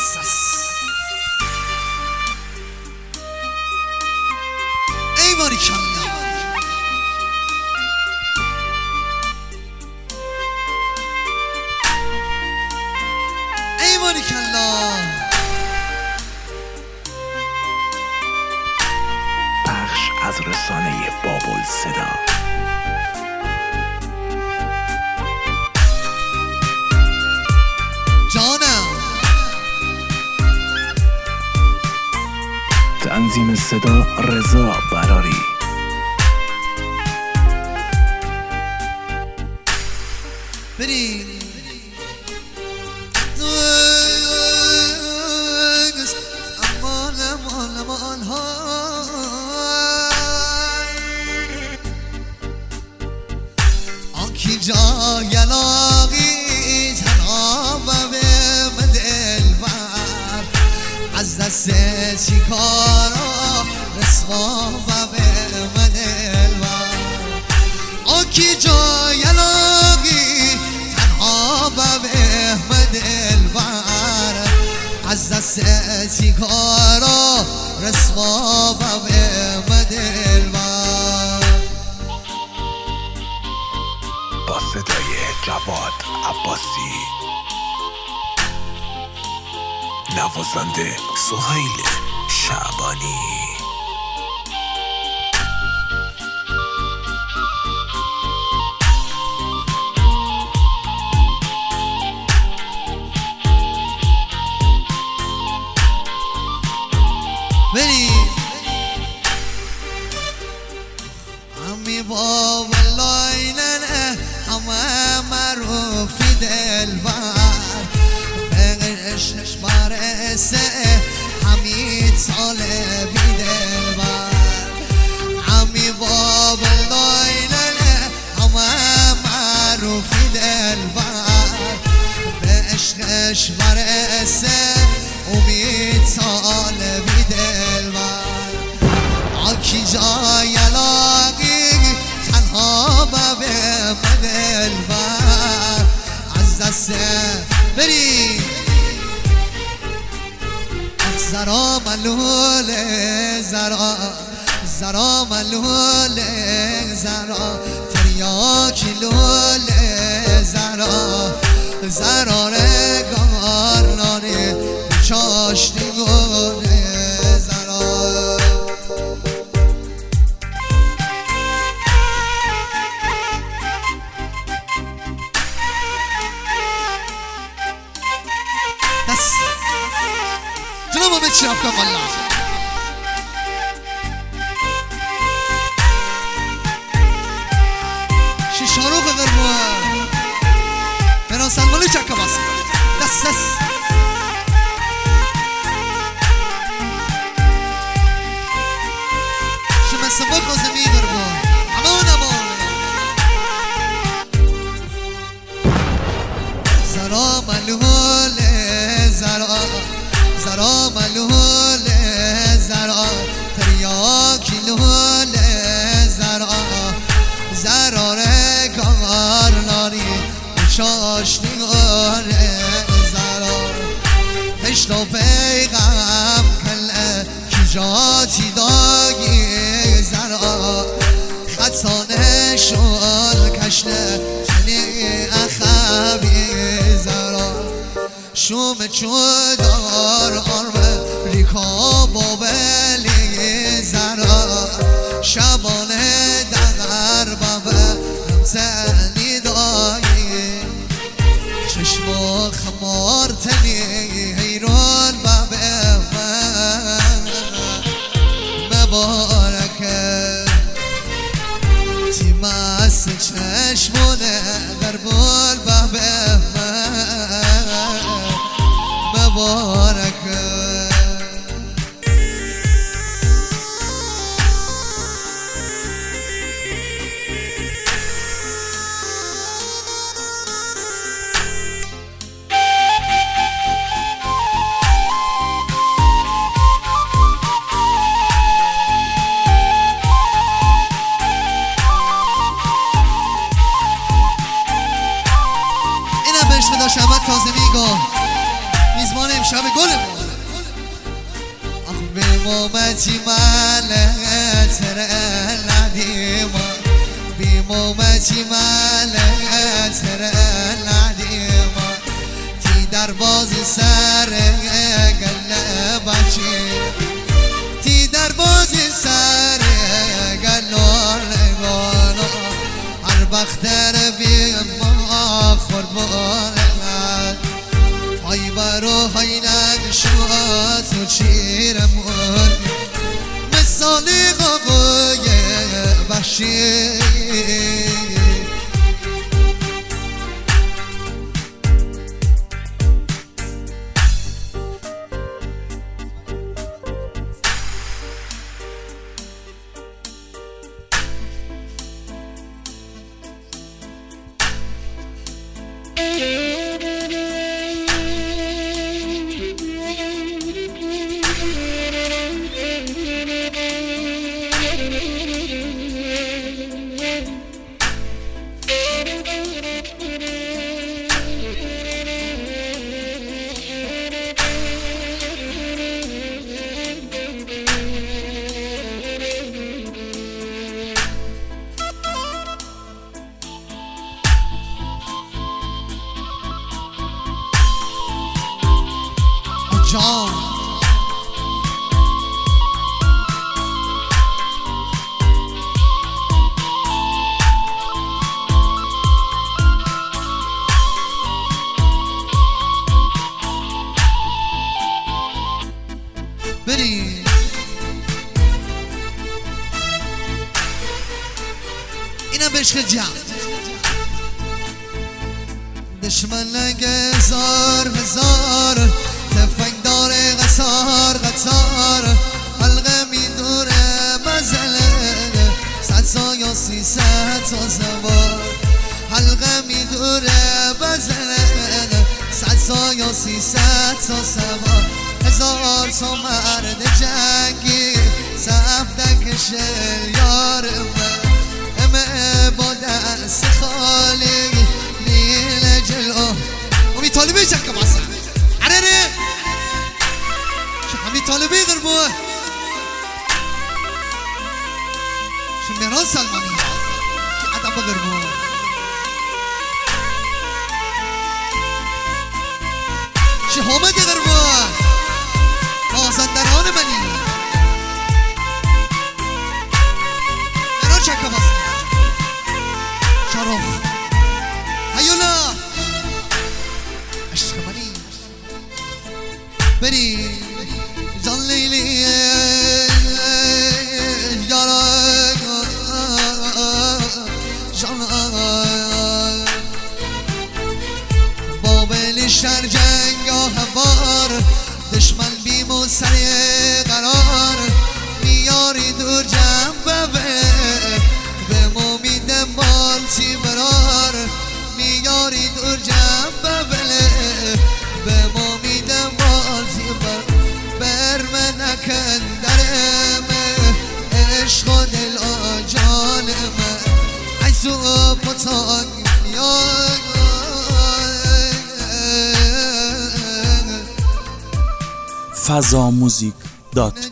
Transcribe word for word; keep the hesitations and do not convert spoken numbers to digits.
ای باریکلا ای باریکلا. بخش از رسانه بابل صدا. جانم تنظیم صدا رضا براری. بریم امان امان امان آنکی جای لاغی تنها و به دلبر از دست چیکارا رسوا و به دلبر آنکی جای لاغی تنها و به دلبر از دست چیکارا رسوا و به دلبر. با صدای جواد عباسی، نوازنده سهیل شعبانی. بریم همی با ولاینه همه معروفی دلبر به عشقش برسه همین طالبی دلبر همی با ولاینه همه معروفی دلبر به عشقش برسه امید طالبی دلبر آکی جای لاغی تنها به دلبر از دست بریم زرا ملوله زرا زرا ملوله زرا تریاکی لوله زرا زرا رگار نانی چاشتی گونه زرا دست جناب آمد چی افکا والله شیشارو قدرمو بران سلمالی چکا باسی دست دست سبا کازمی دربا امان امان زرا ملوله زرا زرا ملوله زرا تریاکی لوله زرا زرا رگار ناری چاشنی گاره زرا هشت و پیغم کله کی جاتی داگی خطانه شل کشنه تنی اخبی زرا شوم چودار آرمه ریکا بابلی زرا شبانه دغر بابه رمزنی دایی چشم و خمار تنی حیران بابه من مبارکه مست چشمونه غربال بابه من مبارکه شبت کاظمی گفت میزبان امشب جناب گل آخ بیمومتی مالت ندیما بیمومتی مالت ندیما تی در باز سر گل بچی تی در باز سر گلار نگانا هر بختر بی ما خورد بارد های برو های نگشوات و چیرمون مثالی قاقوی بخشی جان بریم اینم به عشق جمع دشمن لنگ هزار هزار تفنگ داره قصار قطار حلقه میدوره مزله صد سا یا سی ست تا سوار حلقه میدوره مزله صد سا یا سی ست تا سوار هزار تا مرد جنگی صف دکشل یار من همه با دست خالی نیل جلو امی طالبی چکم اصلا عرره شو همی طالبی غربوه شو میران سلمانی عدم بغربوه شو حامدی غربوه مازندران منی میران چکم اصلا شاروخ هیولا عشق منی بری جان لیلی یارا جان بابل شهر جنگ هوار دشمن بیم و سر قرار میاری دور جنبه به مومیدم بالتی برار میاری دور جنبه به مومیدم بالتی برار بر من نکن درمه عشق و دل و جانمه عیزو پتان میاد فضا موزیک دات